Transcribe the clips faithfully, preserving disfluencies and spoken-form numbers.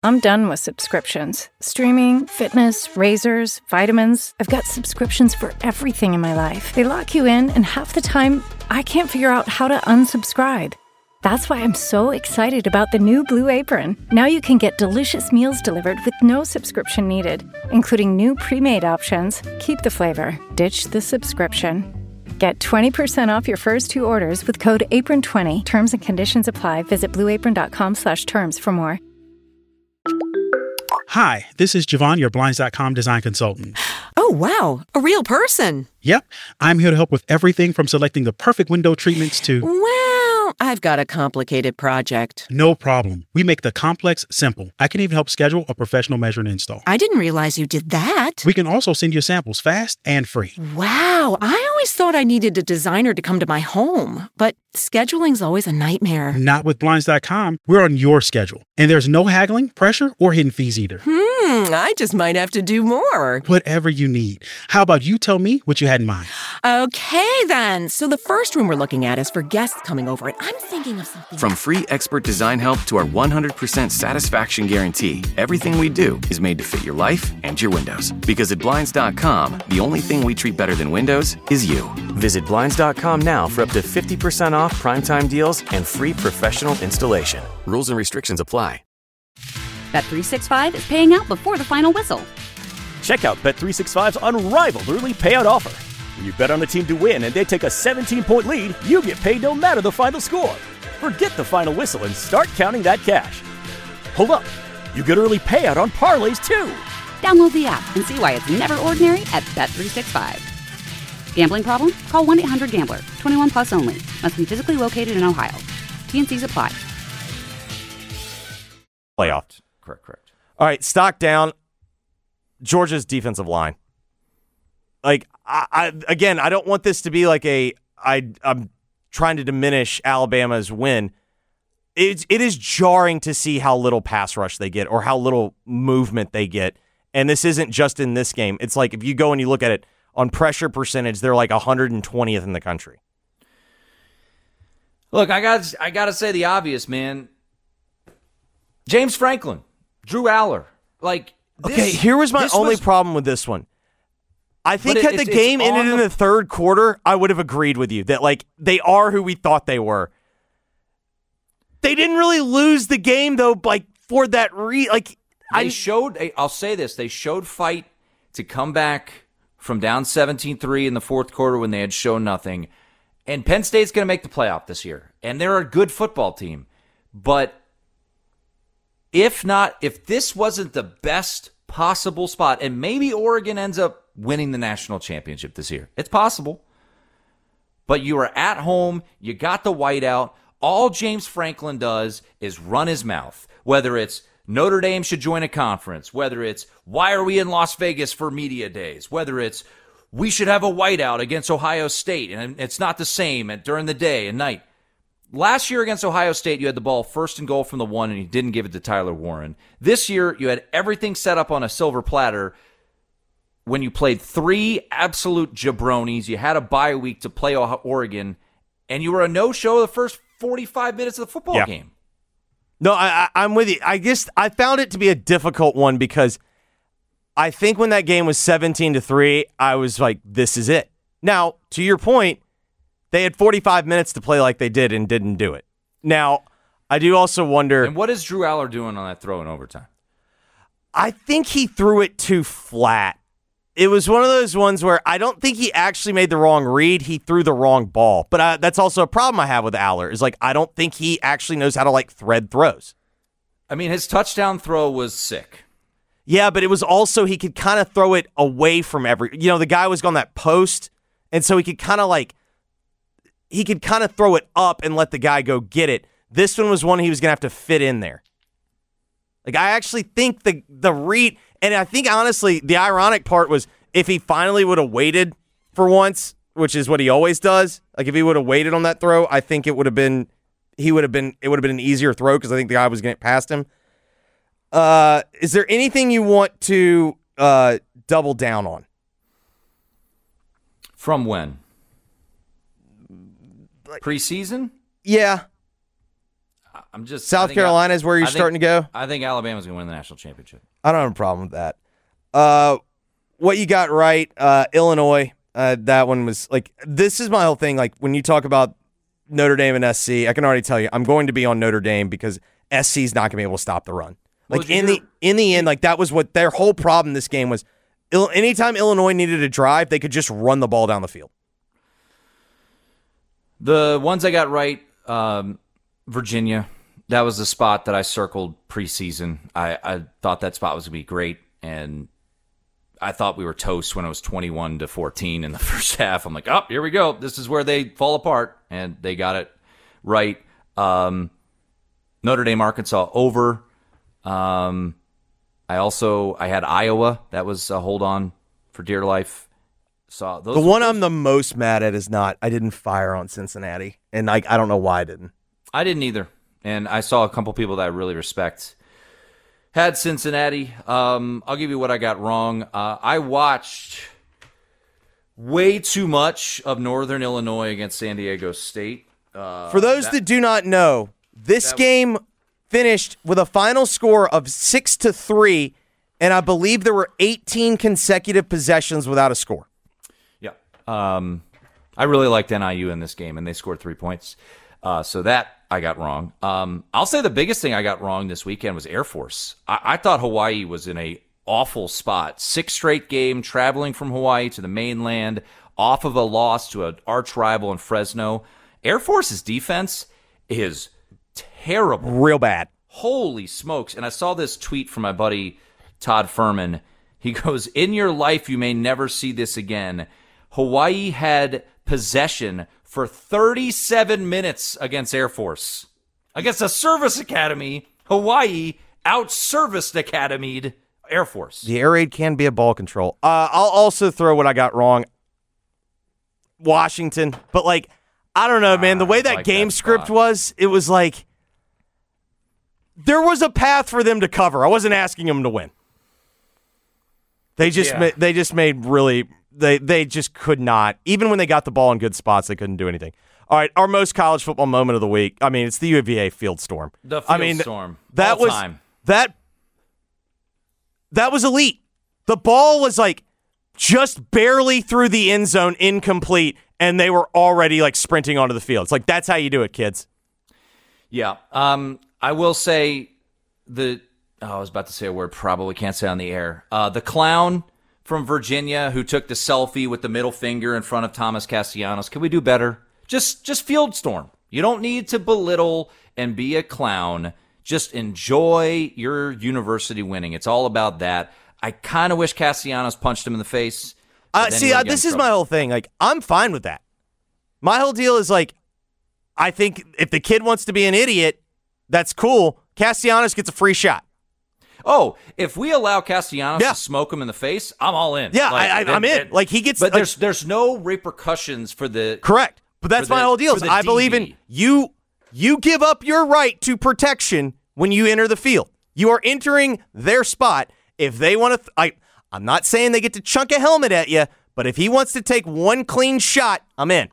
I'm done with subscriptions. Streaming, fitness, razors, vitamins. I've got subscriptions for everything in my life. They lock you in, and half the time, I can't figure out how to unsubscribe. That's why I'm so excited about the new Blue Apron. Now you can get delicious meals delivered with no subscription needed, including new pre-made options. Keep the flavor, ditch the subscription. Get twenty percent off your first two orders with code apron twenty. Terms and conditions apply. Visit blueapron.com slash terms for more. Hi, this is Javon, your Blinds dot com design consultant. Oh, wow. A real person. Yep. I'm here to help with everything from selecting the perfect window treatments to... Well, I've got a complicated project. No problem. We make the complex simple. I can even help schedule a professional measure and install. I didn't realize you did that. We can also send you samples fast and free. Wow. I always thought I needed a designer to come to my home, but scheduling's always a nightmare. Not with Blinds dot com. We're on your schedule. And there's no haggling, pressure, or hidden fees either. Hmm, I just might have to do more. Whatever you need. How about you tell me what you had in mind? Okay, then. So the first room we're looking at is for guests coming over, and I'm thinking of something... From free expert design help to our one hundred percent satisfaction guarantee, everything we do is made to fit your life and your windows. Because at Blinds dot com, the only thing we treat better than windows is you. Visit Blinds dot com now for up to fifty percent off primetime deals and free professional installation. Rules and restrictions apply. Bet three sixty-five is paying out before the final whistle. Check out Bet three sixty-five's unrivaled early payout offer. When you bet on a team to win and they take a seventeen-point lead, you get paid no matter the final score. Forget the final whistle and start counting that cash. Hold up. You get early payout on parlays, too. Download the app and see why it's never ordinary at Bet three sixty-five. Gambling problem? Call one eight hundred gambler. twenty-one plus only. Must be physically located in Ohio. T and Cs apply. Playoffs. Correct, correct. All right, stock down. Georgia's defensive line. Like, I, I again, I don't want this to be like a, I, I'm trying to diminish Alabama's win. It's, it is jarring to see how little pass rush they get or how little movement they get. And this isn't just in this game. It's like if you go and you look at it on pressure percentage, they're like one hundred twentieth in the country. Look, I got I got to say the obvious, man. James Franklin, Drew Aller. Like, this, okay, here was my only was, problem with this one. I think had the game ended in the third quarter, I would have agreed with you that, like, they are who we thought they were. They didn't really lose the game, though, like, for that re... Like, they I showed... I'll say this. They showed fight to come back from down seventeen three in the fourth quarter when they had shown nothing. And Penn State's going to make the playoff this year. And they're a good football team. But if not... If this wasn't the best possible spot, and maybe Oregon ends up winning the national championship this year. It's possible. But you are at home. You got the whiteout. All James Franklin does is run his mouth. Whether it's Notre Dame should join a conference. Whether it's why are we in Las Vegas for media days. Whether it's we should have a whiteout against Ohio State. And it's not the same at, during the day and night. Last year against Ohio State, you had the ball first and goal from the one, and you didn't give it to Tyler Warren. This year, you had everything set up on a silver platter when you played three absolute jabronis. You had a bye week to play Oregon, and you were a no-show the first forty-five minutes of the football yeah. game. No, I, I, I'm with you. I guess I found it to be a difficult one because I think when that game was seventeen to three, I was like, this is it. Now, to your point, they had forty-five minutes to play like they did and didn't do it. Now, I do also wonder... And what is Drew Aller doing on that throw in overtime? I think he threw it too flat. It was one of those ones where I don't think he actually made the wrong read. He threw the wrong ball. But I, that's also a problem I have with Aller is like I don't think he actually knows how to like thread throws. I mean, his touchdown throw was sick. Yeah, but it was also he could kind of throw it away from every... You know, the guy was on that post, and so he could kind of like... He could kind of throw it up and let the guy go get it. This one was one he was going to have to fit in there. Like, I actually think the the read, and I think, honestly, the ironic part was if he finally would have waited for once, which is what he always does, like if he would have waited on that throw, I think it would have been, he would have been, it would have been an easier throw because I think the guy was going to get past him. Uh, is there anything you want to uh, double down on? From when? Preseason? Yeah. I'm just South Carolina I, is where you're I think, starting to go? I think Alabama's going to win the national championship. I don't have a problem with that. Uh, what you got right, uh, Illinois, uh, that one was like, this is my whole thing. Like, when you talk about Notre Dame and S C, I can already tell you, I'm going to be on Notre Dame because S C is not going to be able to stop the run. Like, well, in hear- the in the end, like, that was what their whole problem this game was. Il- anytime Illinois needed a drive, they could just run the ball down the field. The ones I got right, um, Virginia, that was the spot that I circled preseason. I, I thought that spot was going to be great, and I thought we were toast when it was twenty-one to fourteen in the first half. I'm like, oh, here we go. This is where they fall apart, and they got it right. Um, Notre Dame, Arkansas, over. Um, I also, I had Iowa. That was a hold on for dear life. So those The one I'm the most mad at is not, I didn't fire on Cincinnati, and like I don't know why I didn't. I didn't either. And I saw a couple people that I really respect had Cincinnati. Um, I'll give you what I got wrong. Uh, I watched way too much of Northern Illinois against San Diego State. Uh, For those that, that do not know, this that, game finished with a final score of six to three, and I believe there were eighteen consecutive possessions without a score. Yeah. Um, I really liked N I U in this game, and they scored three points. Uh, so that I got wrong. Um, I'll say the biggest thing I got wrong this weekend was Air Force. I, I thought Hawaii was in a awful spot. Six straight game, traveling from Hawaii to the mainland, off of a loss to an arch rival in Fresno. Air Force's defense is terrible. Real bad. Holy smokes. And I saw this tweet from my buddy Todd Furman. He goes, in your life, you may never see this again. Hawaii had possession for thirty-seven minutes against Air Force. Against a service academy, Hawaii out-serviced academied Air Force. The air raid can be a ball control. Uh, I'll also throw what I got wrong. Washington. But, like, I don't know, man. The way that like game that script spot. was, it was like there was a path for them to cover. I wasn't asking them to win. They just Yeah. ma- they just made really they they just could not. Even when they got the ball in good spots, they couldn't do anything. All right, our most college football moment of the week. I mean, it's the U V A Field Storm. The Field I mean, Storm. That All was time. that that was elite. The ball was like just barely through the end zone, incomplete, and they were already like sprinting onto the field. It's like that's how you do it, kids. Yeah. Um, I will say the oh, I was about to say a word probably can't say on the air. Uh, the clown from Virginia who took the selfie with the middle finger in front of Thomas Castellanos. Can we do better? Just just Field Storm. You don't need to belittle and be a clown. Just enjoy your university winning. It's all about that. I kind of wish Castellanos punched him in the face. Uh, see, uh, this is my whole thing. Like, I'm fine with that. My whole deal is like, I think if the kid wants to be an idiot, that's cool. Castellanos gets a free shot. Oh, if we allow Castellanos Yeah. to smoke him in the face, I'm all in. Yeah, Like, I, I, and- I'm in. and- Like he gets, but like, there's there's no repercussions for the correct. But that's for my the- whole deal. for Is the I believe in D B. you. You give up your right to protection when you enter the field. You are entering their spot. If they want to, th- I, I'm not saying they get to chunk a helmet at you, but if he wants to take one clean shot, I'm in.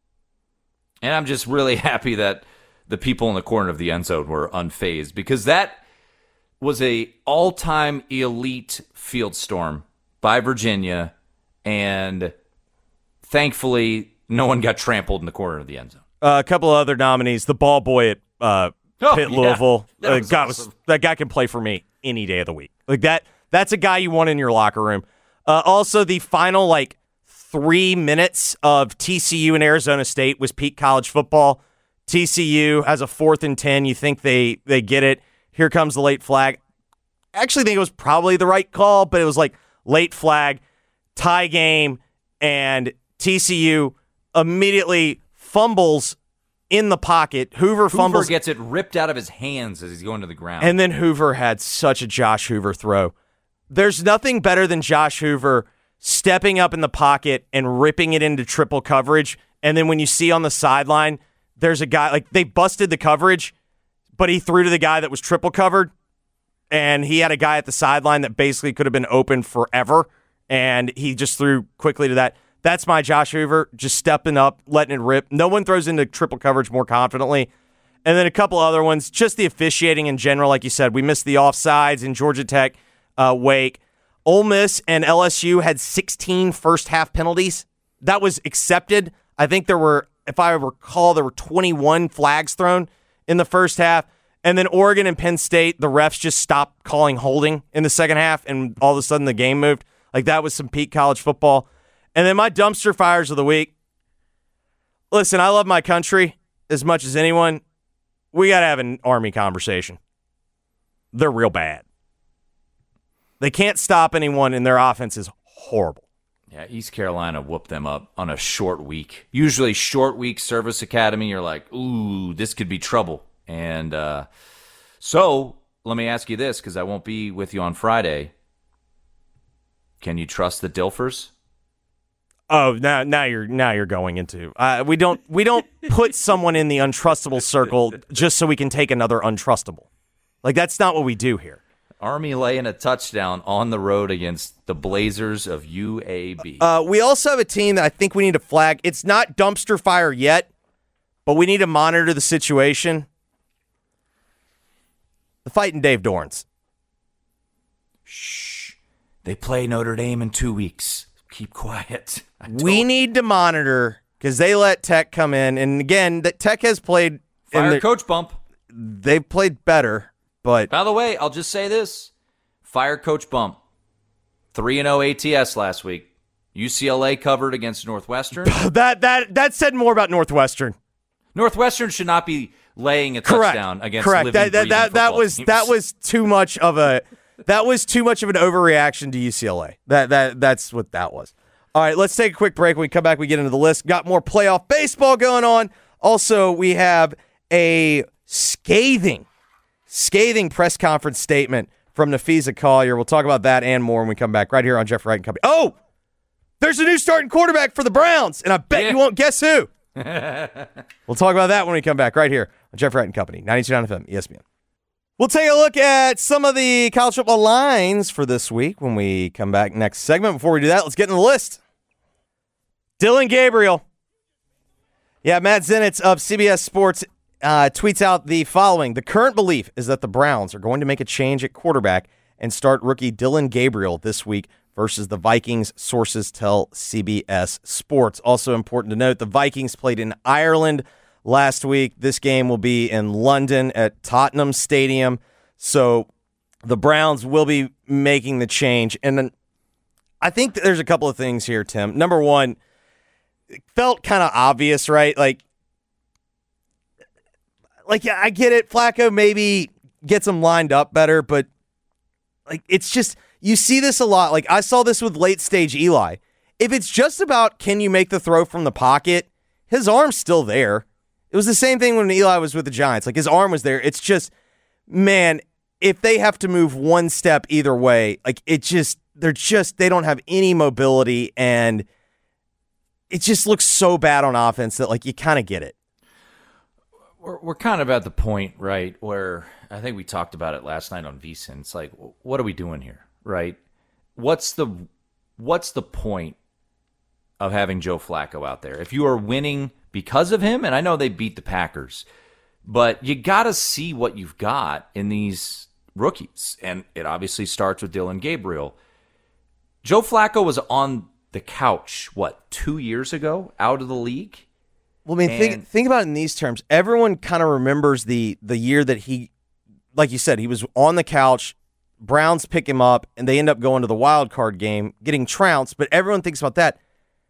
And I'm just really happy that the people in the corner of the end zone were unfazed because that was a all-time elite field storm by Virginia, and thankfully no one got trampled in the corner of the end zone. Uh, a couple of other nominees. The ball boy at uh, Oh, Pitt yeah. Louisville. That Uh, was God, awesome. was, that guy can play for me any day of the week. Like that. That's a guy you want in your locker room. Uh, also, the final like three minutes of T C U and Arizona State was peak college football. T C U has a fourth and ten. You think they they get it? Here comes the late flag. I actually think it was probably the right call, but it was like late flag, tie game, and T C U immediately fumbles in the pocket. Hoover, Hoover fumbles. gets it ripped out of his hands as he's going to the ground. And then Hoover had such a Josh Hoover throw. There's nothing better than Josh Hoover stepping up in the pocket and ripping it into triple coverage. And then when you see on the sideline, there's a guy, like they busted the coverage, but he threw to the guy that was triple covered. And he had a guy at the sideline that basically could have been open forever. And he just threw quickly to that. That's my Josh Hoover, just stepping up, letting it rip. No one throws into triple coverage more confidently. And then a couple other ones, just the officiating in general, like you said. We missed the offsides in Georgia Tech, uh, Wake. Ole Miss and L S U had sixteen first-half penalties. That was accepted. I think there were, if I recall, there were twenty-one flags thrown in the first half. And then Oregon and Penn State, the refs just stopped calling holding in the second half, and all of a sudden the game moved. Like, that was some peak college football. And then my dumpster fires of the week. Listen, I love my country as much as anyone. We got to have an Army conversation. They're real bad. They can't stop anyone, and their offense is horrible. Yeah, East Carolina whooped them up on a short week. Usually short week service academy, you're like, ooh, this could be trouble. And uh, so let me ask you this, because I won't be with you on Friday. Can you trust the Dilfers? Oh, now now you're now you're going into uh, we don't we don't put someone in the untrustable circle just so we can take another untrustable. Like, that's not what we do here. Army laying a touchdown on the road against the Blazers of U A B. Uh, we also have a team that I think we need to flag. It's not dumpster fire yet, but we need to monitor the situation. The Fighting Dave Dorans. Shh. They play Notre Dame in two weeks. Keep quiet. We need to monitor because they let Tech come in. And again, that Tech has played. Fire the, Coach Bump. They've played better. But by the way, I'll just say this. Fire Coach Bump. three and oh A T S last week. U C L A covered against Northwestern. that that that said more about Northwestern. Northwestern should not be laying a Correct. touchdown against Correct. living, that, that, that, that was teams. that was too much of a that was too much of an overreaction to U C L A. That that that's what that was. All right, let's take a quick break. When we come back, we get into the list. Got more playoff baseball going on. Also, we have a scathing Scathing press conference statement from Nafisa Collier. We'll talk about that and more when we come back right here on Jeff Wright and Company. Oh, there's a new starting quarterback for the Browns, and I bet yeah. you won't guess who. We'll talk about that when we come back right here on Jeff Wright and Company, ninety-two point nine F M, E S P N. We'll take a look at some of the college football lines for this week when we come back next segment. Before we do that, let's get in the list. Dillon Gabriel. Yeah, Matt Zenitz of C B S Sports Uh, tweets out the following. The current belief is that the Browns are going to make a change at quarterback and start rookie Dillon Gabriel this week versus the Vikings, sources tell C B S Sports. Also important to note, the Vikings played in Ireland last week. This game will be in London at Tottenham Stadium. So the Browns will be making the change. And then I think that there's a couple of things here, Tim. Number one, it felt kind of obvious, right? Like, Like, yeah, I get it. Flacco maybe gets him lined up better, but, like, it's just, you see this a lot. Like, I saw this with late-stage Eli. If it's just about can you make the throw from the pocket, his arm's still there. It was the same thing when Eli was with the Giants. Like, his arm was there. It's just, man, if they have to move one step either way, like, it just, they're just, they don't have any mobility, and it just looks so bad on offense that, like, you kind of get it. We're, we're kind of at the point, right, where I think we talked about it last night on VSiN. It's like, what are we doing here, right? What's the what's the point of having Joe Flacco out there? If you are winning because of him, and I know they beat the Packers, but you got to see what you've got in these rookies. And it obviously starts with Dillon Gabriel. Joe Flacco was on the couch, what, two years ago, out of the league? Well, I mean, think, think about it in these terms. Everyone kind of remembers the the year that he, like you said, he was on the couch. Browns pick him up, and they end up going to the wild card game, getting trounced. But everyone thinks about that.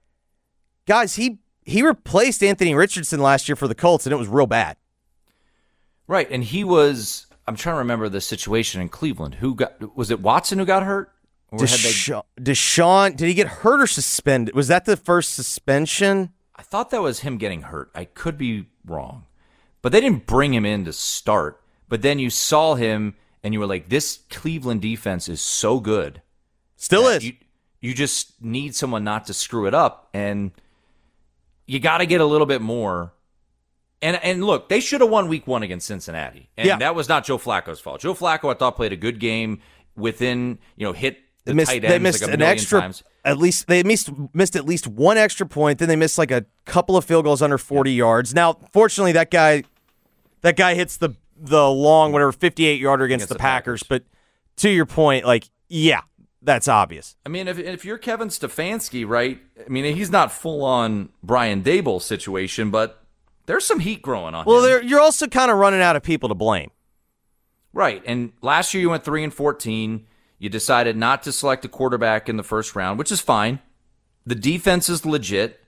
Guys, he he replaced Anthony Richardson last year for the Colts, and it was real bad. Right, and he was. I'm trying to remember the situation in Cleveland. Who got? Was it Watson who got hurt? Or Deshaun, they... Deshaun, did he get hurt or suspended? Was that the first suspension? I thought that was him getting hurt. I could be wrong. But they didn't bring him in to start. But then you saw him, and you were like, this Cleveland defense is so good. Still is. You, you just need someone not to screw it up. And you got to get a little bit more. And and look, they should have won week one against Cincinnati. And yeah. that was not Joe Flacco's fault. Joe Flacco, I thought, played a good game within, you know, hit the they missed, tight ends they missed like a an million extra, times. At least they missed missed at least one extra point. Then they missed like a couple of field goals under forty yards. Now, fortunately, that guy that guy hits the the long, whatever, fifty-eight yarder against, against the, the Packers. Packers. But to your point, like, yeah, that's obvious. I mean, if if you're Kevin Stefanski, right? I mean, he's not full on Brian Daboll situation, but there's some heat growing on well, him. Well, you're also kind of running out of people to blame. Right. And last year you went three and fourteen. You decided not to select a quarterback in the first round, which is fine. The defense is legit.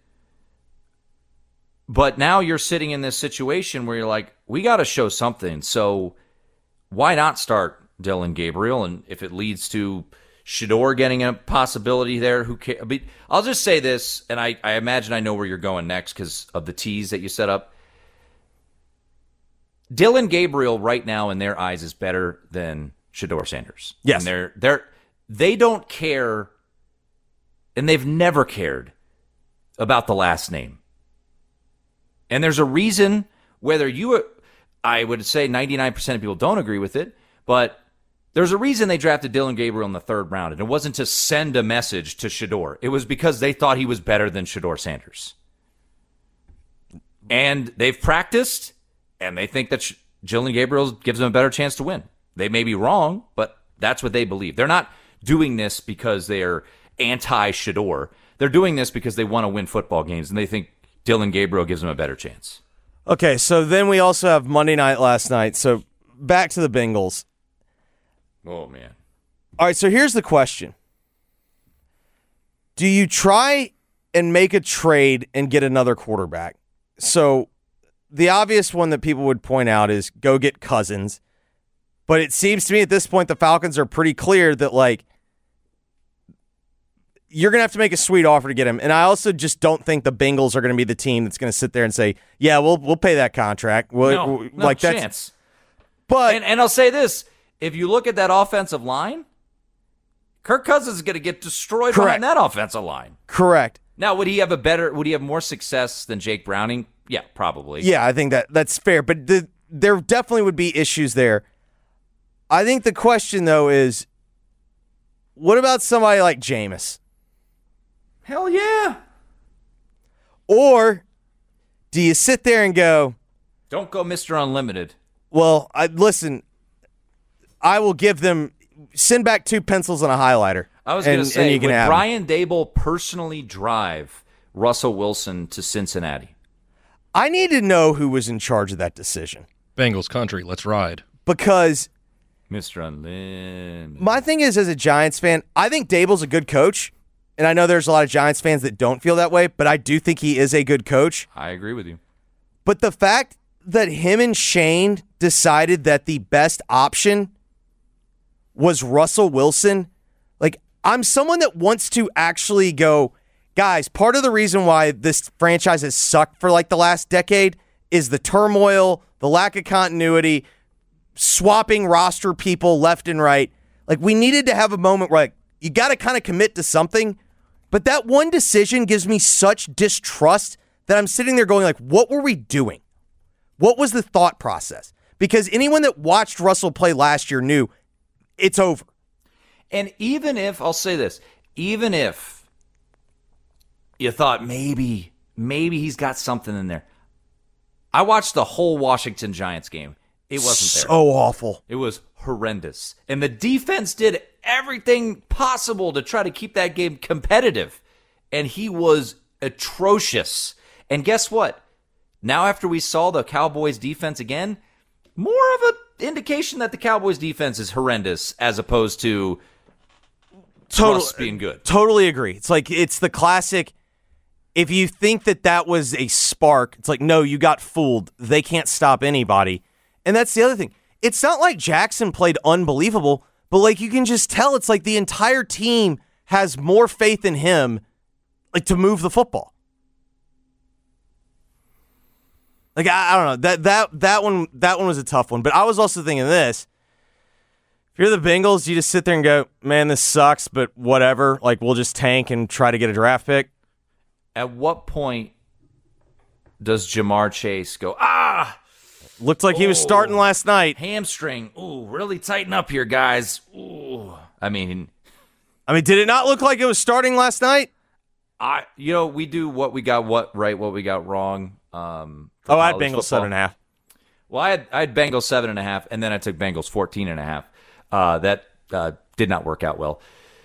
But now you're sitting in this situation where you're like, we got to show something. So why not start Dillon Gabriel? And if it leads to Shedeur getting a possibility there, who cares? I mean, I'll just say this, and I, I imagine I know where you're going next because of the tease that you set up. Dillon Gabriel right now in their eyes is better than Shedeur Sanders. Yes. And they're, they're, they don't care, and they've never cared about the last name. And there's a reason, whether you, I would say ninety-nine percent of people don't agree with it, but there's a reason they drafted Dillon Gabriel in the third round. And it wasn't to send a message to Shedeur. It was because they thought he was better than Shedeur Sanders. And they've practiced, and they think that Dillon Gabriel gives them a better chance to win. They may be wrong, but that's what they believe. They're not doing this because they're anti-Shedeur. They're doing this because they want to win football games, and they think Dillon Gabriel gives them a better chance. Okay, so then we also have Monday night last night. So back to the Bengals. Oh, man. All right, so here's the question. Do you try and make a trade and get another quarterback? So the obvious one that people would point out is go get Cousins. But it seems to me at this point the Falcons are pretty clear that, like, you're going to have to make a sweet offer to get him. And I also just don't think the Bengals are going to be the team that's going to sit there and say, yeah, we'll we'll pay that contract. We'll, no, we'll, no like chance. That's, but and, and I'll say this. If you look at that offensive line, Kirk Cousins is going to get destroyed correct. behind that offensive line. Correct. Now, would he have a better, would he have more success than Jake Browning? Yeah, probably. Yeah, I think that that's fair. But the, there definitely would be issues there. I think the question, though, is what about somebody like Jameis? Hell yeah. Or do you sit there and go, don't go Mister Unlimited. Well, I listen, I will give them, send back two pencils and a highlighter. I was going to say, would Brian them. Daboll personally drive Russell Wilson to Cincinnati? I need to know who was in charge of that decision. Bengals country, let's ride. Because Mister Unlimited. My thing is, as a Giants fan, I think Daboll's a good coach. And I know there's a lot of Giants fans that don't feel that way, but I do think he is a good coach. I agree with you. But the fact that him and Shane decided that the best option was Russell Wilson, like, I'm someone that wants to actually go, guys, part of the reason why this franchise has sucked for like the last decade is the turmoil, the lack of continuity, swapping roster people left and right. Like, we needed to have a moment where, like, you got to kind of commit to something. But that one decision gives me such distrust that I'm sitting there going, like, what were we doing? What was the thought process? Because anyone that watched Russell play last year knew it's over. And even if, I'll say this, even if you thought maybe, maybe he's got something in there. I watched the whole Washington Giants game. It wasn't there. So awful. It was horrendous. And the defense did everything possible to try to keep that game competitive. And he was atrocious. And guess what? Now after we saw the Cowboys defense again, more of an indication that the Cowboys defense is horrendous as opposed to Total, Russ being good. Totally agree. It's like, it's the classic, if you think that that was a spark, it's like, no, you got fooled. They can't stop anybody. And that's the other thing. It's not like Jackson played unbelievable, but like you can just tell it's like the entire team has more faith in him, like, to move the football. Like, I, I don't know. That that that one that one was a tough one. But I was also thinking this. If you're the Bengals, you just sit there and go, man, this sucks, but whatever. Like, we'll just tank and try to get a draft pick. At what point does Jamar Chase go, ah, looked like he was starting last night. Hamstring. Ooh, really tighten up here, guys. Ooh. I mean, I mean, did it not look like it was starting last night? I, you know, we do what we got what right, what we got wrong. Um, oh, I had Bengals seven and a half. Well, I had I had Bengals seven and a half, and then I took Bengals fourteen and a half. Uh, that uh, did not work out well.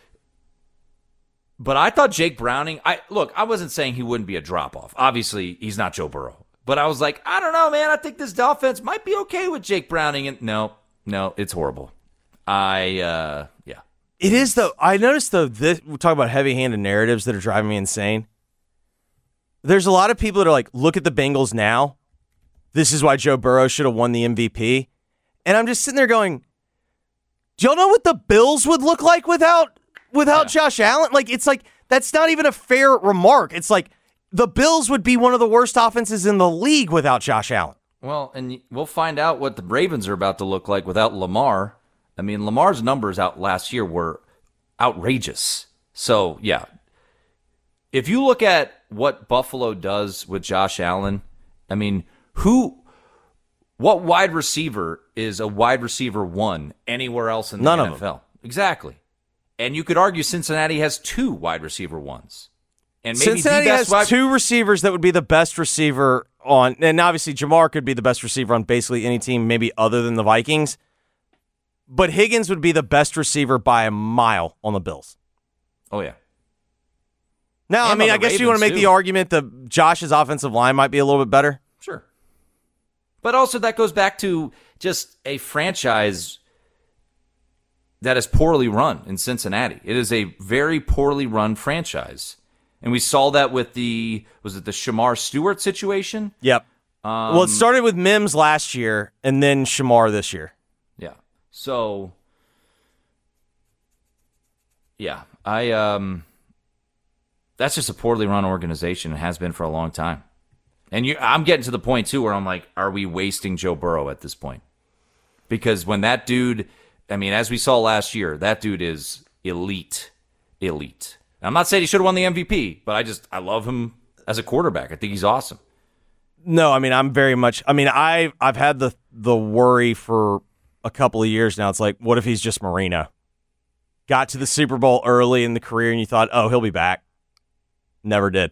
But I thought Jake Browning. I look. I wasn't saying he wouldn't be a drop off. Obviously, he's not Joe Burrow. But I was like, I don't know, man. I think this offense might be okay with Jake Browning. And no, no, it's horrible. I uh, yeah. It is though. I noticed though. This, we talk about heavy-handed narratives that are driving me insane. There's a lot of people that are like, look at the Bengals now. This is why Joe Burrow should have won the M V P. And I'm just sitting there going, do y'all know what the Bills would look like without without yeah. Josh Allen? Like, it's like, that's not even a fair remark. It's like, the Bills would be one of the worst offenses in the league without Josh Allen. Well, and we'll find out what the Ravens are about to look like without Lamar. I mean, Lamar's numbers out last year were outrageous. So, yeah. If you look at what Buffalo does with Josh Allen, I mean, who, what wide receiver is a wide receiver one anywhere else in the None N F L? of them. Exactly. And you could argue Cincinnati has two wide receiver ones. And maybe Cincinnati the best has wide- two receivers that would be the best receiver on, and obviously Jamar could be the best receiver on basically any team, maybe other than the Vikings. But Higgins would be the best receiver by a mile on the Bills. Oh, yeah. Now, And I mean, on I the guess you want to Ravens, make too. the argument that Josh's offensive line might be a little bit better. Sure. But also that goes back to just a franchise that is poorly run in Cincinnati. It is a very poorly run franchise. And we saw that with the, was it the Shamar Stewart situation? Yep. Um, well, it started with Mims last year and then Shamar this year. Yeah. So, yeah, I, um, that's just a poorly run organization and has been for a long time. And you, I'm getting to the point, too, where I'm like, are we wasting Joe Burrow at this point? Because when that dude, I mean, as we saw last year, that dude is elite, elite. I'm not saying he should have won the M V P, but I just, I love him as a quarterback. I think he's awesome. No, I mean, I'm very much, I mean, I've, I've had the, the worry for a couple of years now. It's like, what if he's just Marino? Got to the Super Bowl early in the career and you thought, oh, he'll be back. Never did.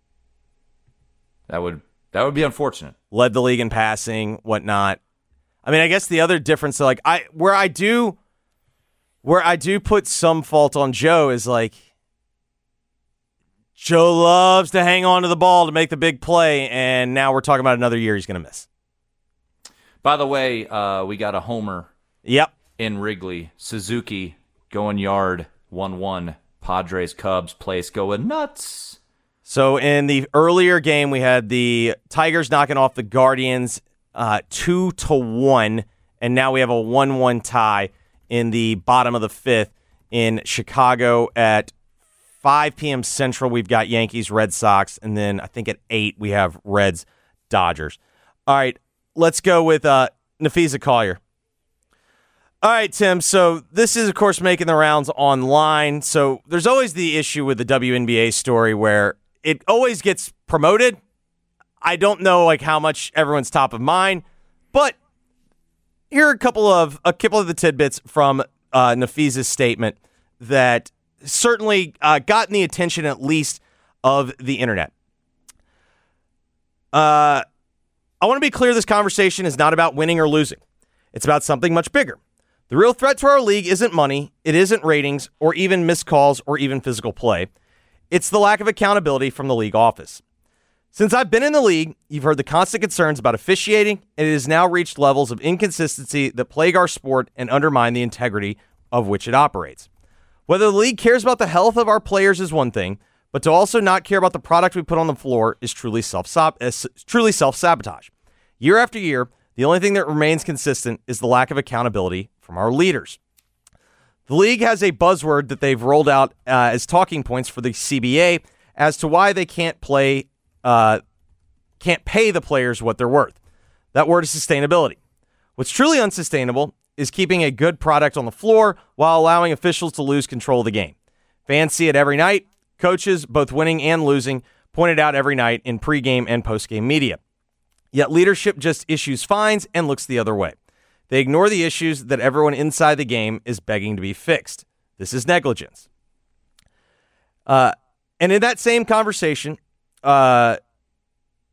That would, that would be unfortunate. Led the league in passing, whatnot. I mean, I guess the other difference, like, I, where I do, where I do put some fault on Joe is like, Joe loves to hang on to the ball to make the big play, and now we're talking about another year he's going to miss. By the way, uh, we got a homer. Yep. In Wrigley. Suzuki going yard, one one. Padres, Cubs, place going nuts. So in the earlier game, we had the Tigers knocking off the Guardians uh, two to one, and now we have a one one tie in the bottom of the fifth in Chicago at five p.m. Central. We've got Yankees, Red Sox, and then I think at eight we have Reds, Dodgers. All right, let's go with uh, Nafisa Collier. All right, Tim, so this is, of course, making the rounds online. So there's always the issue with the W N B A story where it always gets promoted. I don't know like how much everyone's top of mind, but here are a couple of a couple of the tidbits from uh, Nafisa's statement that certainly uh, gotten the attention at least of the internet. Uh, I want to be clear, this conversation is not about winning or losing. It's about something much bigger. The real threat to our league isn't money, it isn't ratings, or even missed calls, or even physical play. It's the lack of accountability from the league office. Since I've been in the league, you've heard the constant concerns about officiating, and it has now reached levels of inconsistency that plague our sport and undermine the integrity of which it operates. Whether the league cares about the health of our players is one thing, but to also not care about the product we put on the floor is truly self is truly self-sabotage. Year after year, the only thing that remains consistent is the lack of accountability from our leaders. The league has a buzzword that they've rolled out uh, as talking points for the C B A as to why they can't play, uh, can't pay the players what they're worth. That word is sustainability. What's truly unsustainable is keeping a good product on the floor while allowing officials to lose control of the game. Fans see it every night. Coaches, both winning and losing, point it out every night in pregame and postgame media. Yet leadership just issues fines and looks the other way. They ignore the issues that everyone inside the game is begging to be fixed. This is negligence. Uh, and in that same conversation, uh,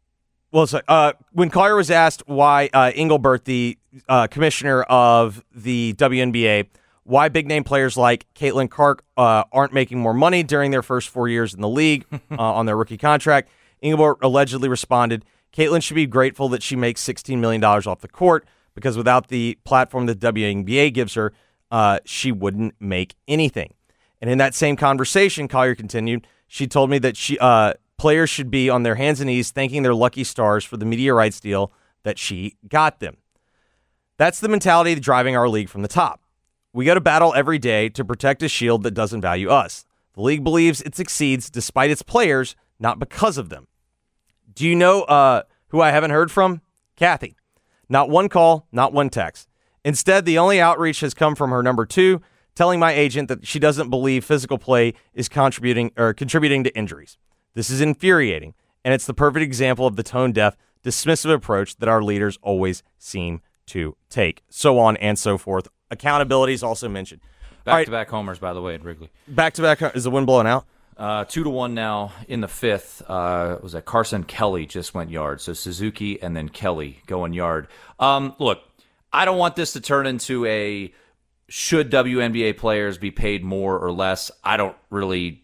Well, so, uh, when Collier was asked why uh, Engelbert, the uh, commissioner of the W N B A, why big-name players like Caitlin Clark uh, aren't making more money during their first four years in the league uh, on their rookie contract, Engelbert allegedly responded, Caitlin should be grateful that she makes sixteen million dollars off the court because without the platform that W N B A gives her, uh, she wouldn't make anything. And in that same conversation, Collier continued, she told me that she uh, players should be on their hands and knees thanking their lucky stars for the media rights deal that she got them. That's the mentality driving our league from the top. We go to battle every day to protect a shield that doesn't value us. The league believes it succeeds despite its players, not because of them. Do you know uh, who I haven't heard from? Kathy. Not one call, not one text. Instead, the only outreach has come from her number two, telling my agent that she doesn't believe physical play is contributing or contributing to injuries. This is infuriating, and it's the perfect example of the tone-deaf, dismissive approach that our leaders always seem to take. So on and so forth. Accountability is also mentioned. Back-to-back right. homers, by the way, at Wrigley. Back-to-back. Is the wind blowing out? Uh, two to one now in the fifth. Uh, was that Carson Kelly just went yard? So Suzuki and then Kelly going yard. Um, look, I don't want this to turn into a should W N B A players be paid more or less. I don't really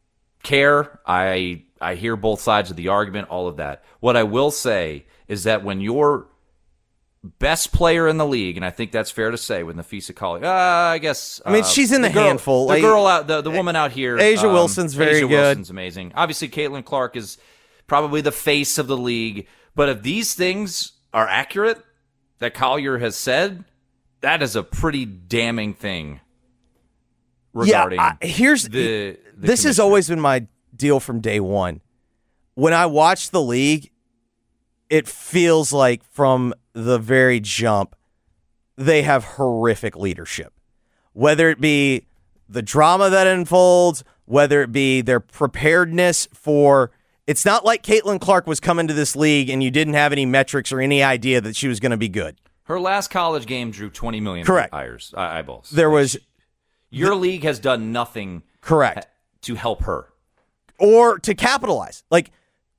care. I I hear both sides of the argument, all of that. What I will say is that when your best player in the league, and I think that's fair to say with Nafisa Collier, uh, I guess. I mean, uh, she's in the, the girl, handful. The like, girl out, the, the woman out here, Asia um, Wilson's very Asia good. Wilson's amazing. Obviously, Caitlin Clark is probably the face of the league. But if these things are accurate that Collier has said, that is a pretty damning thing. Regarding yeah, I, here's the, the this has always been my deal from day one. When I watch the league, it feels like from the very jump, they have horrific leadership. Whether it be the drama that unfolds, whether it be their preparedness for... It's not like Caitlin Clark was coming to this league and you didn't have any metrics or any idea that she was going to be good. Her last college game drew twenty million Correct. Eyes, eyeballs. There was... Your league has done nothing correct to help her. Or to capitalize. Like,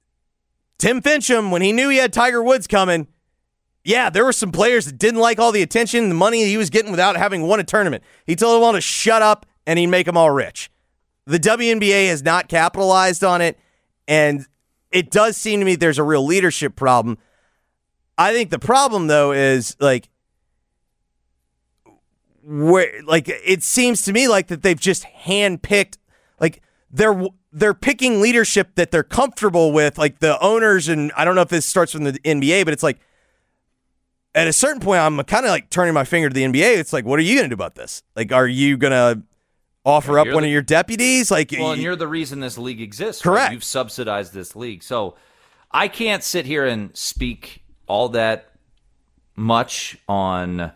Tim Fincham, when he knew he had Tiger Woods coming, yeah, there were some players that didn't like all the attention and the money he was getting without having won a tournament. He told them all to shut up, and he'd make them all rich. The W N B A has not capitalized on it, and it does seem to me there's a real leadership problem. I think the problem, though, is, like, where, like, it seems to me like that they've just handpicked, like, they're they're picking leadership that they're comfortable with, like the owners, and I don't know if this starts from the N B A, but it's like, at a certain point, I'm kind of like turning my finger to the N B A. It's like, what are you going to do about this? Like, are you going to offer yeah, up one the, of your deputies? Like, well, and you're the reason this league exists. Correct. Right? You've subsidized this league. So I can't sit here and speak all that much on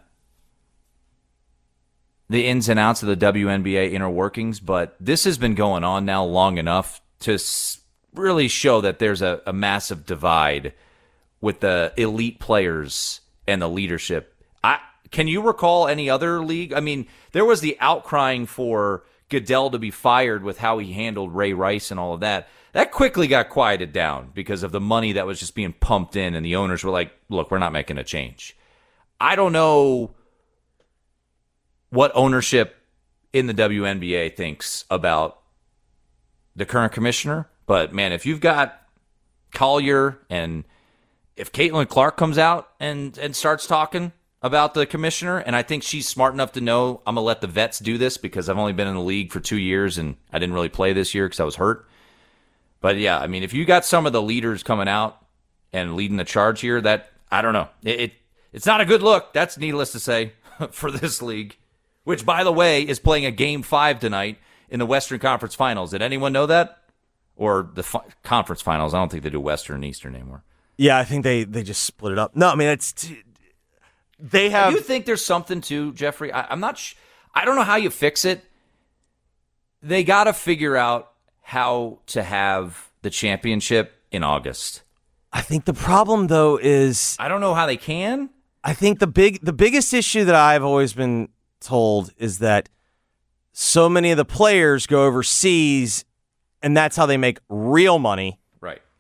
the ins and outs of the W N B A inner workings, but this has been going on now long enough to really show that there's a, a massive divide with the elite players and the leadership. I can you recall any other league? I mean, there was the outcrying for Goodell to be fired with how he handled Ray Rice and all of that. That quickly got quieted down because of the money that was just being pumped in, and the owners were like, look, we're not making a change. I don't know what ownership in the W N B A thinks about the current commissioner, but man, if you've got Collier and if Caitlin Clark comes out and, and starts talking about the commissioner, and I think she's smart enough to know I'm going to let the vets do this because I've only been in the league for two years and I didn't really play this year because I was hurt. But yeah, I mean, if you got some of the leaders coming out and leading the charge here, that, I don't know. It, it It's not a good look, that's needless to say, for this league, which, by the way, is playing a game five tonight in the Western Conference Finals. Did anyone know that? Or the fi- Conference Finals. I don't think they do Western and Eastern anymore. Yeah, I think they, they just split it up. No, I mean, it's t- they have. Do you think there's something to Jeffrey? I, I'm not. Sh- I don't know how you fix it. They got to figure out how to have the championship in August. I think the problem, though, is I don't know how they can. I think the big the biggest issue that I've always been told is that so many of the players go overseas, and that's how they make real money. Right.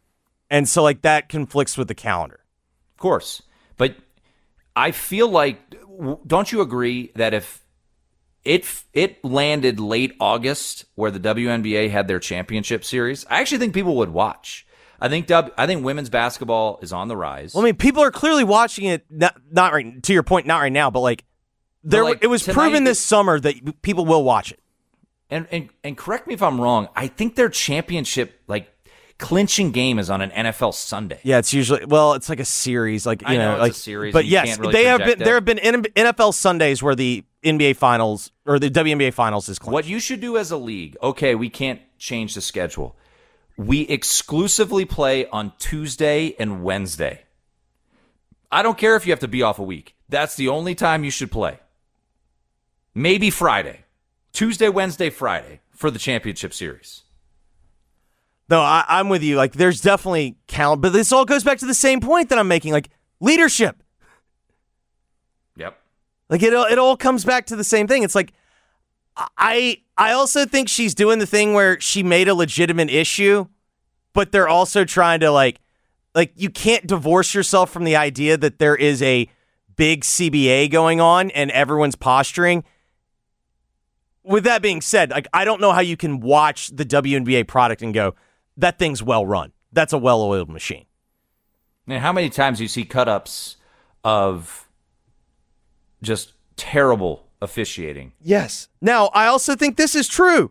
And so, like, that conflicts with the calendar. Of course. But I feel like, don't you agree that if it it landed late August where the W N B A had their championship series, I actually think people would watch. I think w, I think women's basketball is on the rise. Well, I mean, people are clearly watching it, not, not right, to your point, not right now, but, like, there but like it was tonight, proven this summer that people will watch it. And, and and correct me if I'm wrong, I think their championship, like, clinching game is on an N F L Sunday. Yeah, it's usually, well, it's like a series, like you I know, know, it's like a series. But you yes, can't really they have been. project There it. have been N F L Sundays where the N B A Finals or the W N B A Finals is clinched. What you should do as a league, okay, we can't change the schedule. We exclusively play on Tuesday and Wednesday. I don't care if you have to be off a week. That's the only time you should play. Maybe Friday. Tuesday, Wednesday, Friday for the championship series. No, I, I'm with you. Like, there's definitely count, but this all goes back to the same point that I'm making. Like, leadership. Yep. Like, it it all comes back to the same thing. It's like, I I also think she's doing the thing where she made a legitimate issue, but they're also trying to, like, like you can't divorce yourself from the idea that there is a big C B A going on and everyone's posturing. With that being said, like, I don't know how you can watch the W N B A product and go, that thing's well run. That's a well-oiled machine. And how many times do you see cut-ups of just terrible officiating? Yes. Now, I also think this is true.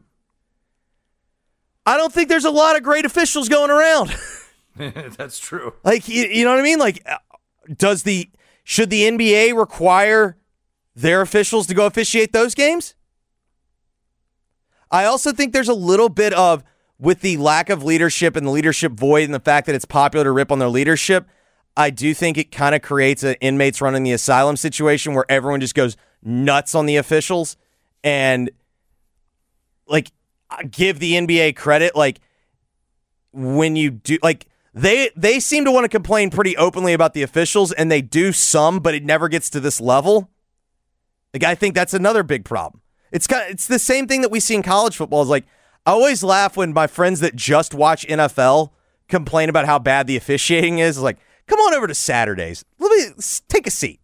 I don't think there's a lot of great officials going around. That's true. Like, you, you know what I mean? Like, does the should the N B A require their officials to go officiate those games? I also think there's a little bit of, with the lack of leadership and the leadership void and the fact that it's popular to rip on their leadership, I do think it kind of creates an inmates running the asylum situation where everyone just goes nuts on the officials. And, like, give the N B A credit. Like, when you do, like, they they seem to want to complain pretty openly about the officials, and they do some, but it never gets to this level. Like, I think that's another big problem. It's kind of, it's the same thing that we see in college football. Is like, I always laugh when my friends that just watch N F L complain about how bad the officiating is. It's like, come on over to Saturdays. Let me take a seat.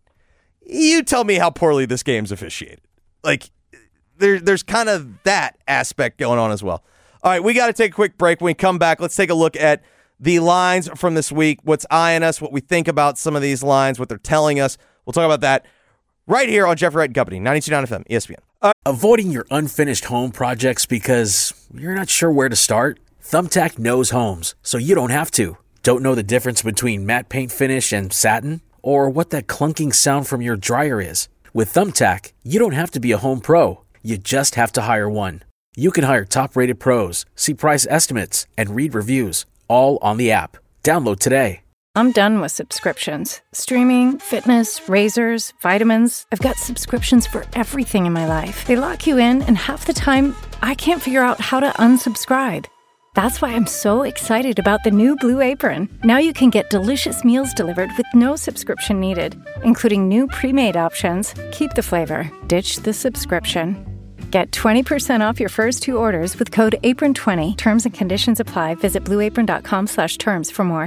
You tell me how poorly this game's officiated. Like, there, there's kind of that aspect going on as well. All right, we got to take a quick break. When we come back, let's take a look at the lines from this week, what's eyeing us, what we think about some of these lines, what they're telling us. We'll talk about that right here on Jeffrey Wright and Company, ninety-two point nine F M, E S P N. Uh, Avoiding your unfinished home projects because you're not sure where to start? Thumbtack knows homes, so you don't have to. Don't know the difference between matte paint finish and satin? Or what that clunking sound from your dryer is? With Thumbtack, you don't have to be a home pro. You just have to hire one. You can hire top-rated pros, see price estimates, and read reviews, all on the app. Download today. I'm done with subscriptions. Streaming, fitness, razors, vitamins. I've got subscriptions for everything in my life. They lock you in, and half the time, I can't figure out how to unsubscribe. That's why I'm so excited about the new Blue Apron. Now you can get delicious meals delivered with no subscription needed, including new pre-made options. Keep the flavor, ditch the subscription. Get twenty percent off your first two orders with code apron twenty. Terms and conditions apply. Visit blueapron.com slash terms for more.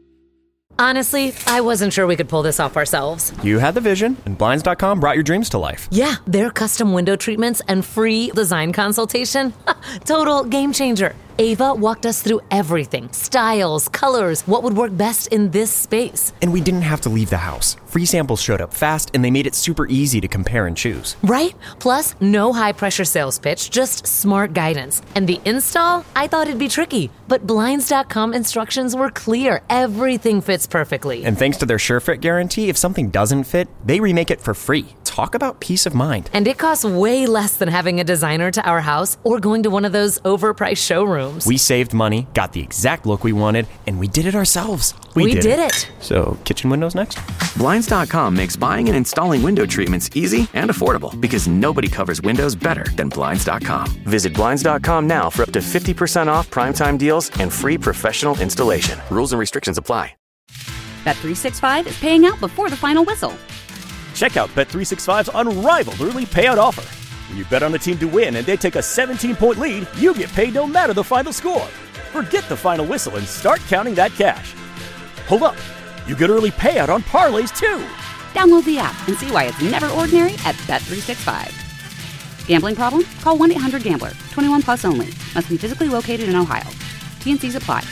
Honestly, I wasn't sure we could pull this off ourselves. You had the vision, and Blinds dot com brought your dreams to life. Yeah, their custom window treatments and free design consultation. Total game changer. Ava walked us through everything. Styles, colors, what would work best in this space. And we didn't have to leave the house. Free samples showed up fast, and they made it super easy to compare and choose. Right? Plus, no high-pressure sales pitch, just smart guidance. And the install? I thought it'd be tricky, but Blinds dot com instructions were clear. Everything fits perfectly. And thanks to their SureFit guarantee, if something doesn't fit, they remake it for free. Talk about peace of mind. And it costs way less than having a designer to our house or going to one of those overpriced showrooms. We saved money, got the exact look we wanted, and we did it ourselves. We, we did, did it. it. So, kitchen windows next? Blinds dot com makes buying and installing window treatments easy and affordable because nobody covers windows better than Blinds dot com. Visit Blinds dot com now for up to fifty percent off primetime deals and free professional installation. Rules and restrictions apply. Bet three sixty-five is paying out before the final whistle. Check out Bet three sixty-five's unrivaled early payout offer. When you bet on a team to win and they take a seventeen-point lead, you get paid no matter the final score. Forget the final whistle and start counting that cash. Hold up. You get early payout on parlays, too. Download the app and see why it's never ordinary at Bet three sixty-five. Gambling problem? Call one eight hundred gambler. twenty-one plus only. Must be physically located in Ohio. T N Cs apply.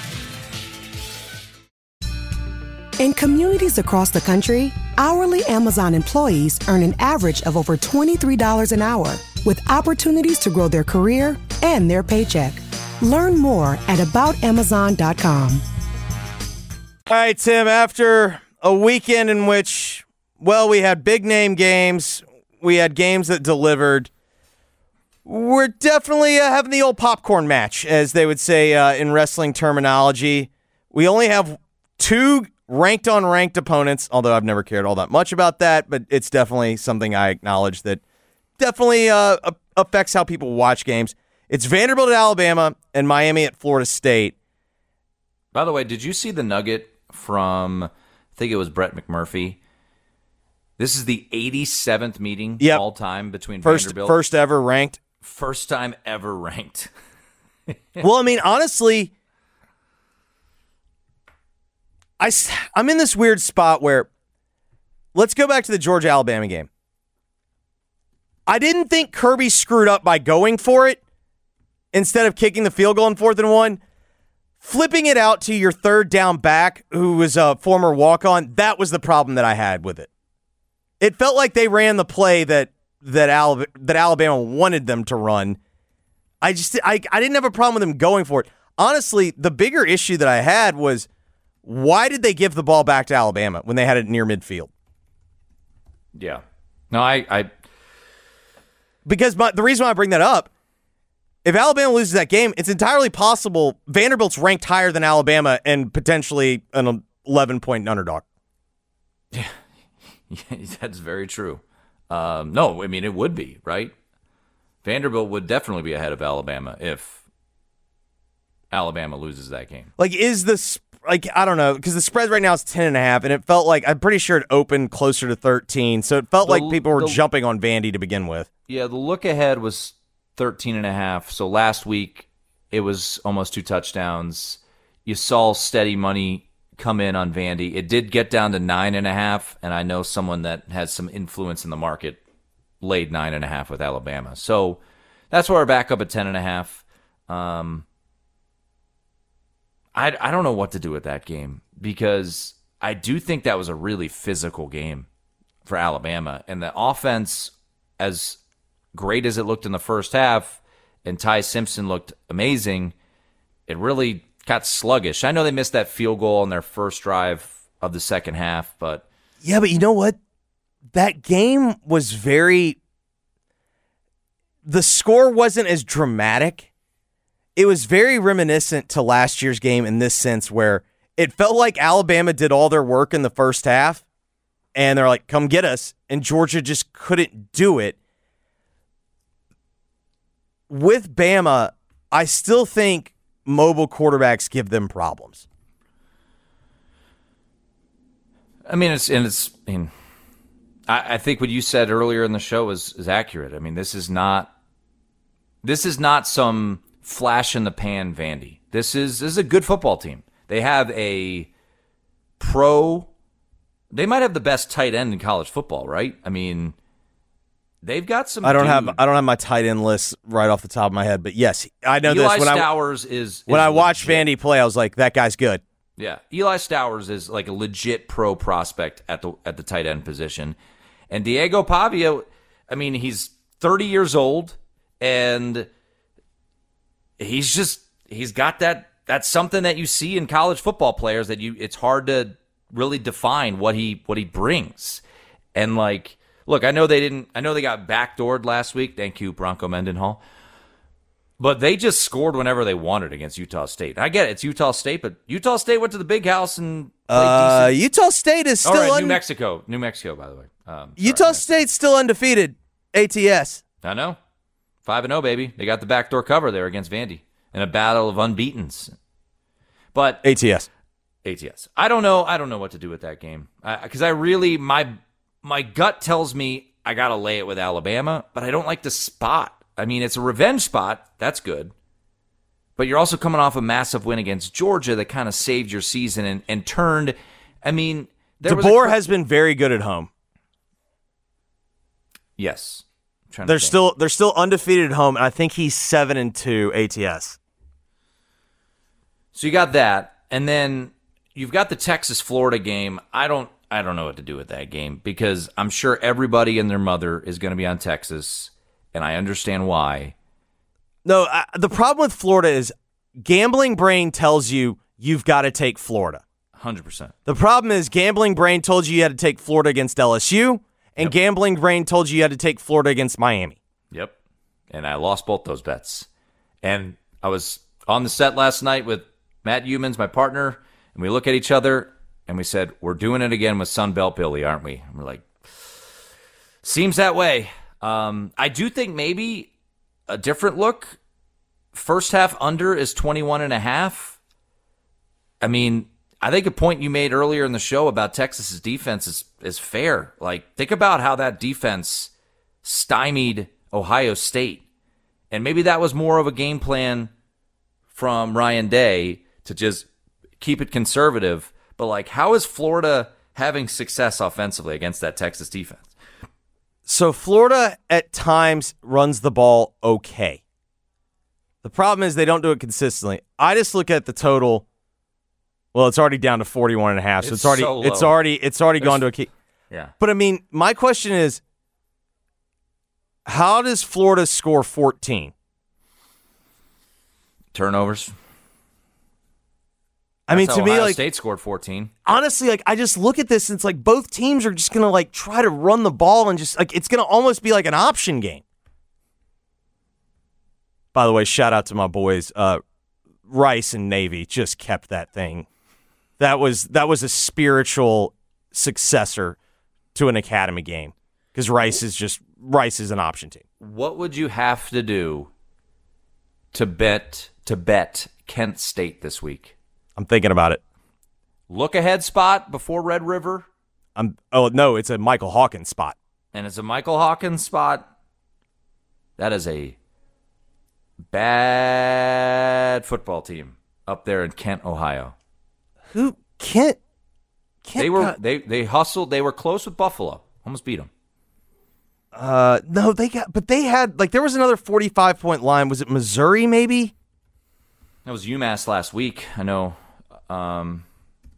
In communities across the country, hourly Amazon employees earn an average of over twenty-three dollars an hour, with opportunities to grow their career and their paycheck. Learn more at about amazon dot com. All right, Tim, after a weekend in which, well, we had big-name games, we had games that delivered, we're definitely uh, having the old popcorn match, as they would say uh, in wrestling terminology. We only have two ranked on ranked opponents, although I've never cared all that much about that, but it's definitely something I acknowledge that definitely uh, affects how people watch games. It's Vanderbilt at Alabama and Miami at Florida State. By the way, did you see the nugget from, I think it was Brett McMurphy? This is the eighty-seventh meeting yep. all time between first, Vanderbilt. First ever ranked. First time ever ranked. Well, I mean, honestly, I, I'm in this weird spot where, let's go back to the Georgia-Alabama game. I didn't think Kirby screwed up by going for it instead of kicking the field goal in fourth and one. Flipping it out to your third down back, who was a former walk-on, that was the problem that I had with it. It felt like they ran the play that that, Al- that Alabama wanted them to run. I just I, I didn't have a problem with them going for it. Honestly, the bigger issue that I had was, why did they give the ball back to Alabama when they had it near midfield? Yeah. No, I... I... Because my, the reason why I bring that up, if Alabama loses that game, it's entirely possible Vanderbilt's ranked higher than Alabama and potentially an eleven-point underdog. Yeah, that's very true. Um, no, I mean, it would be, right? Vanderbilt would definitely be ahead of Alabama if Alabama loses that game. Like, is this... Like, I don't know, because the spread right now is ten and a half, and it felt like, I'm pretty sure it opened closer to thirteen, so it felt the, like people were the, jumping on Vandy to begin with. Yeah, the look ahead was thirteen and a half, so last week it was almost two touchdowns. You saw steady money come in on Vandy. It did get down to nine and a half, and I know someone that has some influence in the market laid nine and a half with Alabama. So that's where we're back up at ten and a half. Um, I, I don't know what to do with that game because I do think that was a really physical game for Alabama. And the offense, as great as it looked in the first half, and Ty Simpson looked amazing, it really got sluggish. I know they missed that field goal on their first drive of the second half, but... Yeah, but you know what? That game was very... The score wasn't as dramatic. It was very reminiscent to last year's game in this sense where it felt like Alabama did all their work in the first half, and they're like, come get us, and Georgia just couldn't do it. With Bama, I still think mobile quarterbacks give them problems. I mean, it's and it's. I mean, I, I think what you said earlier in the show is is accurate. I mean, this is not. This is not some flash in the pan Vandy. This is this is a good football team. They have a pro. They might have the best tight end in college football, right? I mean, they've got some. I don't dude. have I don't have my tight end list right off the top of my head, but yes, I know Eli this. When Stowers I, is, is when I watched legit. Vandy play, I was like, that guy's good. Yeah, Eli Stowers is like a legit pro prospect at the at the tight end position, and Diego Pavia. I mean, he's thirty years old and. He's just he's got that that's something that you see in college football players that you it's hard to really define what he what he brings. And like, look, I know they didn't I know they got backdoored last week. Thank you, Bronco Mendenhall. But they just scored whenever they wanted against Utah State. I get it, it's Utah State, but Utah State went to the big house and played uh, decent. Utah State is still All right, un- New Mexico. New Mexico, by the way. Um, Utah State's still undefeated. A T S. I know. five and oh, baby. They got the backdoor cover there against Vandy in a battle of unbeatens. But A T S. A T S. I don't know. I don't know what to do with that game. Because I, I really, my my gut tells me I got to lay it with Alabama, but I don't like the spot. I mean, it's a revenge spot. That's good. but you're also coming off a massive win against Georgia that kind of saved your season and, and turned. I mean, there DeBoer was a, has been very good at home. Yes, they're still they're still undefeated at home, and I think he's seven and two A T S. So you got that, and then you've got the Texas Florida game. I don't I don't know what to do with that game because I'm sure everybody and their mother is going to be on Texas, and I understand why. No, I, the problem with Florida is gambling brain tells you you've got to take Florida. one hundred percent. The problem is gambling brain told you you had to take Florida against L S U, and yep. gambling brain told you you had to take Florida against Miami. Yep. And I lost both those bets. And I was on the set last night with Matt Humans, my partner, and we look at each other and we said, we're doing it again with Sunbelt Billy, aren't we? And we're like, seems that way. Um, I do think maybe a different look. First half under is twenty-one and a half. I mean, I think a point you made earlier in the show about Texas's defense is, is fair. Like, think about how that defense stymied Ohio State. And maybe that was more of a game plan from Ryan Day to just keep it conservative. But, like, how is Florida having success offensively against that Texas defense? So Florida at times runs the ball okay. The problem is they don't do it consistently. I just look at the total. Well, it's already down to forty-one and a half. So it's, it's already so it's already it's already There's, gone to a key. Yeah. But I mean, my question is, how does Florida score fourteen? Turnovers. I mean, That's to how me, Ohio like State scored fourteen. Honestly, like I just look at this and it's like both teams are just gonna like try to run the ball and just like it's gonna almost be like an option game. By the way, shout out to my boys, uh, Rice and Navy just kept that thing. That was that was a spiritual successor to an academy game because Rice is just Rice is an option team. What would you have to do to bet to bet Kent State this week? I'm thinking about it. Look ahead spot before Red River. I'm. Oh no, it's a Michael Hawkins spot, and it's a Michael Hawkins spot. That is a bad football team up there in Kent, Ohio. Who Kent? Kent they were got, they they hustled. They were close with Buffalo. Almost beat them. Uh, no, they got, but they had like there was another forty-five point line. Was it Missouri? Maybe that was UMass last week. I know. Um,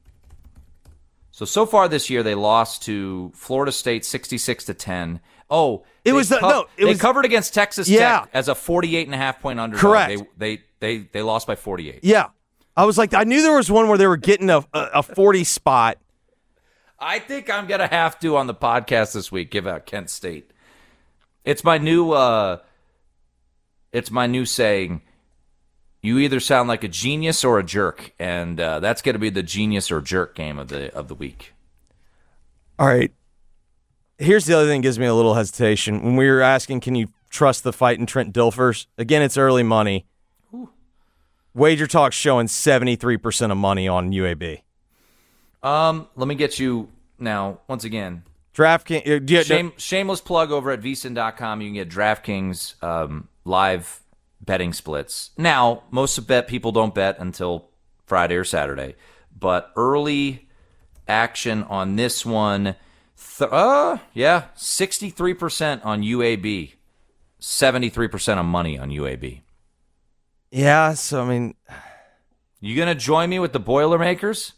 so so far this year they lost to Florida State sixty-six to ten. Oh, it was the, co- no. It they was covered against Texas yeah. Tech as a forty-eight and a half point underdog. Correct. They they they they lost by forty-eight. Yeah, I was like, I knew there was one where they were getting a a, a forty spot. I think I'm gonna have to on the podcast this week give out Kent State. It's my new uh, it's my new saying. You either sound like a genius or a jerk, and uh, that's going to be the genius or jerk game of the of the week. All right. Here's the other thing that gives me a little hesitation. When we were asking, can you trust the fight in Trent Dilfers? Again, it's early money. Ooh. Wager Talk's showing seventy-three percent of money on U A B. Um, let me get you now, once again. DraftKings. Uh, Shame, shameless plug over at V S I N dot com. You can get DraftKings um, live betting splits. Now, most of bet people don't bet until Friday or Saturday, but early action on this one, th- uh, yeah, sixty-three percent on U A B, seventy-three percent on money on U A B. Yeah, so I mean, you gonna join me with the Boilermakers?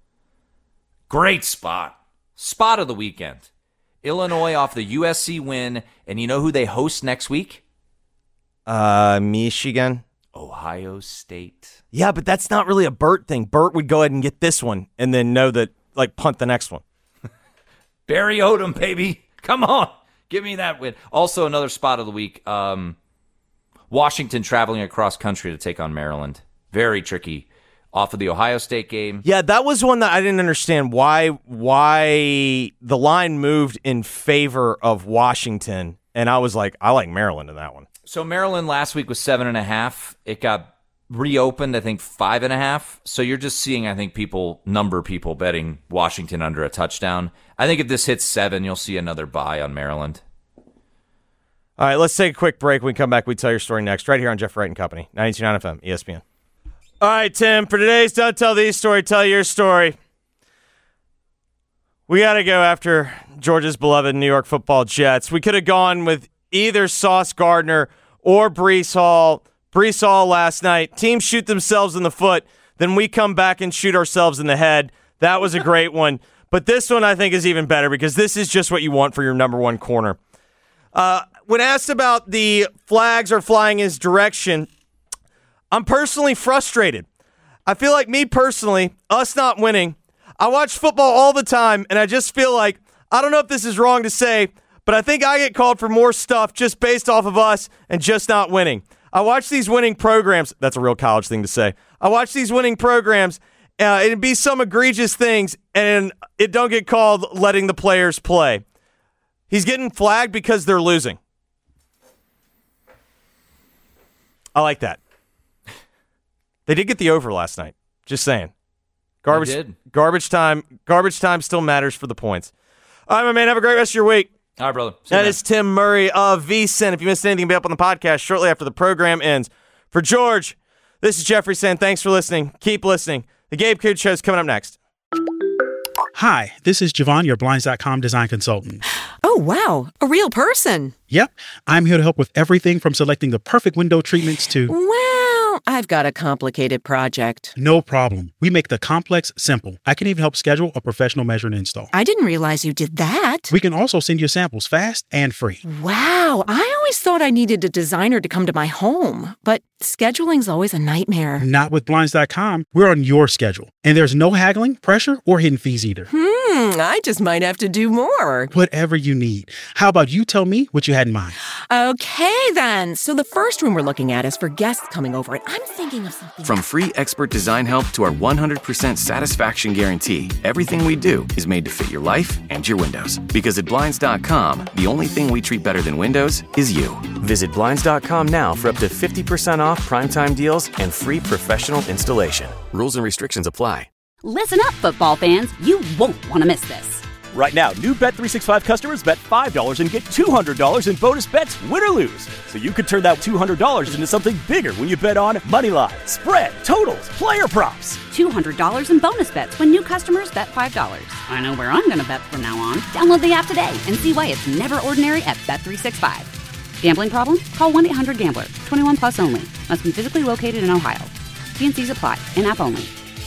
Great spot, spot of the weekend. Illinois off the U S C win, and you know who they host next week? Uh, Michigan. Ohio State. Yeah, but that's not really a Burt thing. Burt would go ahead and get this one and then know that, like, punt the next one. Barry Odom, baby. Come on. Give me that win. Also, another spot of the week. Um, Washington traveling across country to take on Maryland. Very tricky. Off of the Ohio State game. Yeah, that was one that I didn't understand why why the line moved in favor of Washington. And I was like, I like Maryland in that one. So Maryland last week was seven and a half. It got reopened, I think, five and a half. So you're just seeing, I think, people number people betting Washington under a touchdown. I think if this hits seven, you'll see another buy on Maryland. All right, let's take a quick break. When we come back, we tell your story next, right here on Jeff Wright and Company, ninety-two point nine F M, E S P N. All right, Tim, for today's Don't Tell These story, tell your story. We got to go after Georgia's beloved New York football Jets. We could have gone with either Sauce Gardner or Breece Hall. Breece Hall last night. Teams shoot themselves in the foot. Then we come back and shoot ourselves in the head. That was a great one. But this one I think is even better because this is just what you want for your number one corner. Uh, when asked about the flags are flying his direction, I'm personally frustrated. I feel like me personally, us not winning, I watch football all the time, and I just feel like, I don't know if this is wrong to say, but I think I get called for more stuff just based off of us and just not winning. I watch these winning programs. That's a real college thing to say. I watch these winning programs, uh, it'd be some egregious things, and it don't get called letting the players play. He's getting flagged because they're losing. I like that. They did get the over last night. Just saying. Garbage, They did. garbage time. Garbage time still matters for the points. All right, my man. Have a great rest of your week. All right, brother. See you, That man. is Tim Murray of VSiN. If you missed anything, be up on the podcast shortly after the program ends. For George, this is Jeffrey Sand. Thanks for listening. Keep listening. The Gabe Coote Show is coming up next. Hi, this is Javon, your Blinds dot com design consultant. Oh, wow. A real person. Yep, I'm here to help with everything from selecting the perfect window treatments to... Well, I've got a complicated project. No problem. We make the complex simple. I can even help schedule a professional measure and install. I didn't realize you did that. We can also send you samples fast and free. Wow. I always thought I needed a designer to come to my home, but scheduling's always a nightmare. Not with Blinds dot com. We're on your schedule. And there's no haggling, pressure, or hidden fees either. Hmm, I just might have to do more. Whatever you need. How about you tell me what you had in mind? Okay, then. So the first room we're looking at is for guests coming over, and I'm thinking of something. From free expert design help to our one hundred percent satisfaction guarantee, everything we do is made to fit your life and your windows. Because at Blinds dot com, the only thing we treat better than windows is you. Visit Blinds dot com now for up to fifty percent off primetime deals and free professional installation. Rules and restrictions apply. Listen up, football fans. You won't want to miss this. Right now, new Bet three sixty-five customers bet five dollars and get two hundred dollars in bonus bets, win or lose. So you could turn that two hundred dollars into something bigger when you bet on money line, spread, totals, player props. two hundred dollars in bonus bets when new customers bet five dollars. I know where I'm going to bet from now on. Download the app today and see why it's never ordinary at Bet three sixty-five. Gambling problem? Call one eight hundred gambler. twenty-one plus only. Must be physically located in Ohio. T and C's apply. In-app only.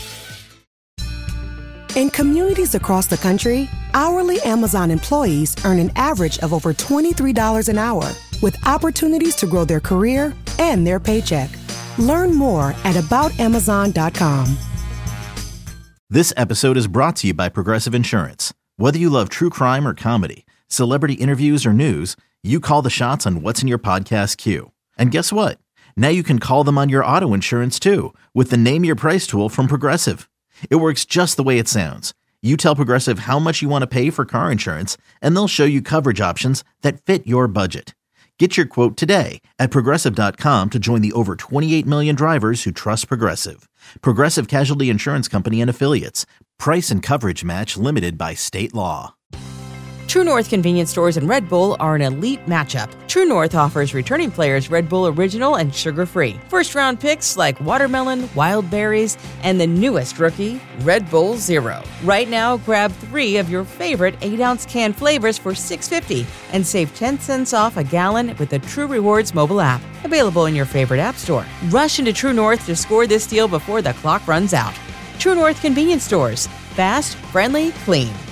In communities across the country, hourly Amazon employees earn an average of over twenty-three dollars an hour, with opportunities to grow their career and their paycheck. Learn more at about amazon dot com. This episode is brought to you by Progressive Insurance. Whether you love true crime or comedy, celebrity interviews or news, you call the shots on what's in your podcast queue. And guess what? Now you can call them on your auto insurance too, with the Name Your Price tool from Progressive. It works just the way it sounds. You tell Progressive how much you want to pay for car insurance, and they'll show you coverage options that fit your budget. Get your quote today at Progressive dot com to join the over twenty-eight million drivers who trust Progressive. Progressive Casualty Insurance Company and Affiliates. Price and coverage match limited by state law. True North convenience stores and Red Bull are an elite matchup. True North offers returning players Red Bull Original and sugar-free. First-round picks like watermelon, wild berries, and the newest rookie, Red Bull Zero. Right now, grab three of your favorite eight-ounce can flavors for six dollars and fifty cents and save ten cents off a gallon with the True Rewards mobile app. Available in your favorite app store. Rush into True North to score this deal before the clock runs out. True North convenience stores. Fast, friendly, clean.